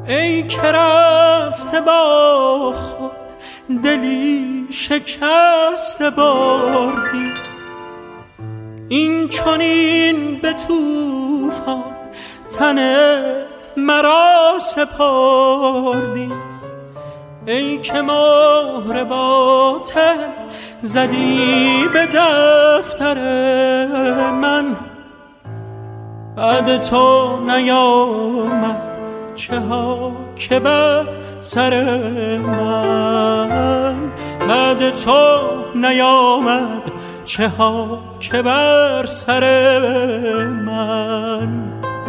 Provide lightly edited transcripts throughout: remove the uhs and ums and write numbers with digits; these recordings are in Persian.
ای که رفته با خود دلی شکسته بردی، این چنین به طوفان تن مرا سپردی. ای که مهر باطل زدی به دفتر من، بعد تو نیامد چه ها که بر سر من، بعد تو نیامد چه ها که بر سر من.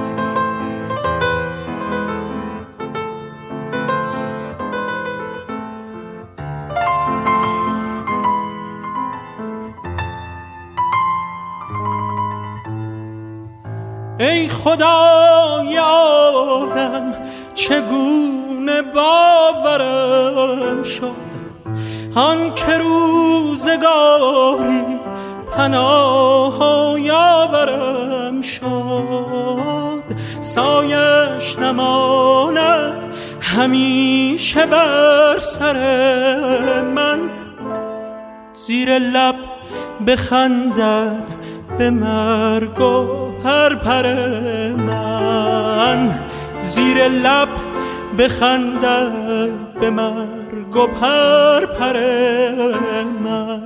ای خدای عالم چگونه باورم شد، آن که روزگاری پناه یاورم شد. سایش نماند همیشه بر سر من، زیر لب بخندد به مرگ و پرپر من، زیر لب بخندد به مرگ و پرپر من.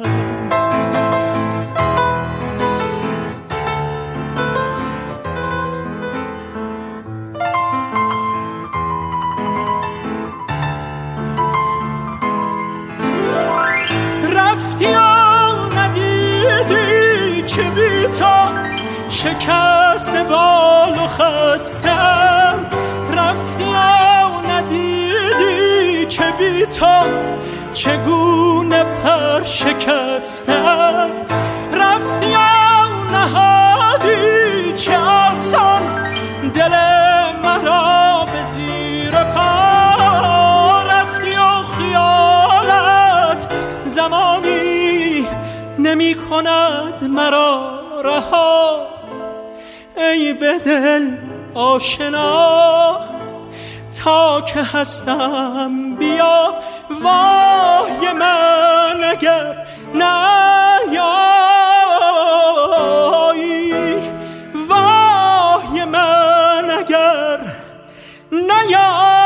رفتی و ندیدی که بی تو شکست بال و خستم، رفتی و ندیدی که بی تو چگونه پر شکستم، رفتی و نهادی چه آسان دل مرا به زیر پا، رفتی و خیالت زمانی نمی کند مرا رها. ای به دل آشنا تا که هستم بیا، وای من اگر نیایی، وای من اگر نیایی.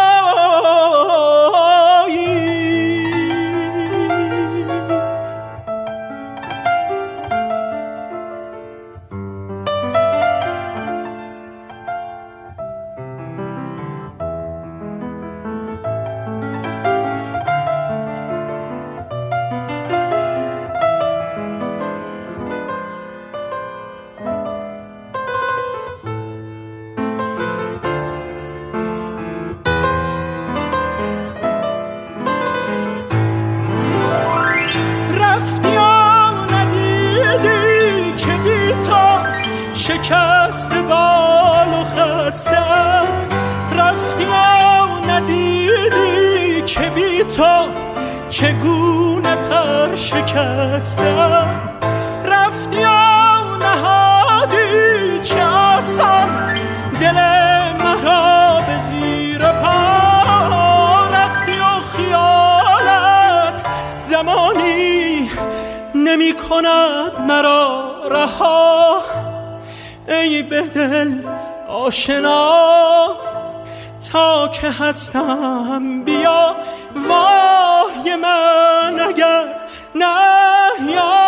شکست بال و خستم، رفتی و ندیدی که بی تو چگونه پر شکستم، رفتی و نهادی چه آسان دل مرا به زیر پا، رفتی و خیالت زمانی نمی کند مرا رها. ای به دل آشنا تا که هستم بیا، وای من اگر نیایی.